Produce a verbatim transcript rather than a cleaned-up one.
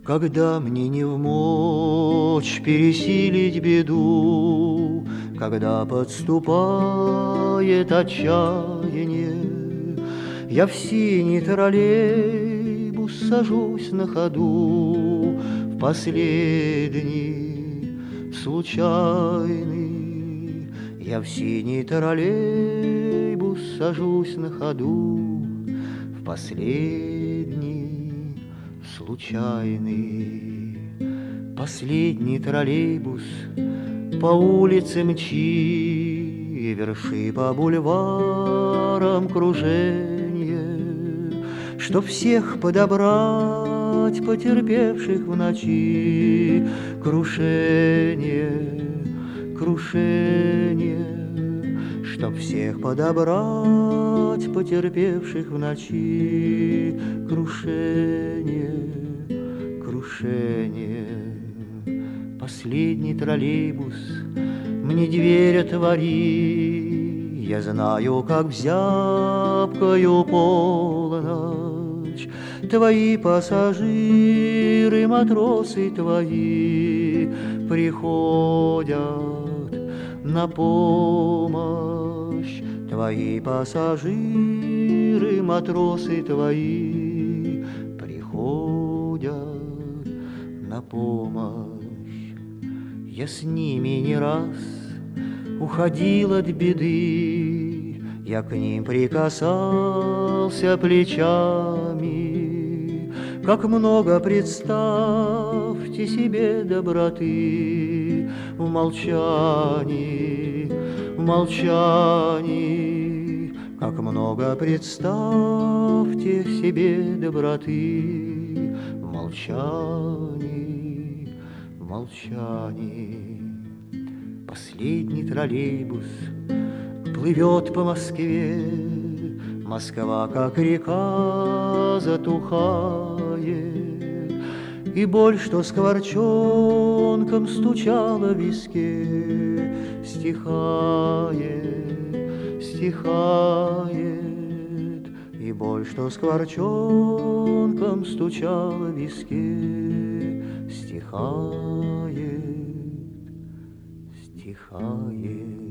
Когда мне не вмочь пересилить беду, когда подступает отчаяние, я в синий троллейбус сажусь на ходу, в последний случайный. Я в синий троллейбус сажусь на ходу, в последний случайный. Последний троллейбус по улице мчи, верши по бульварам круженье, чтоб всех подобрать, потерпевших в ночи крушение, крушение. Чтоб всех подобрать, потерпевших в ночи крушение, крушение. Последний троллейбус мне дверь отвори, я знаю, как в зябкую полночь твои пассажиры, матросы твои приходят на помощь. Твои пассажиры, матросы твои приходят на помощь. Я с ними не раз уходил от беды, я к ним прикасался плечами. Как много, представьте себе, доброты в молчании, в молчании. Как много, представьте себе, доброты в молчании, в молчании. Последний троллейбус плывет по Москве, Москва, как река, затухает, и боль, что скворчонком стучала в виске, стихает, стихает. И боль, что скворчонком стучала в виске, стихает, стихает.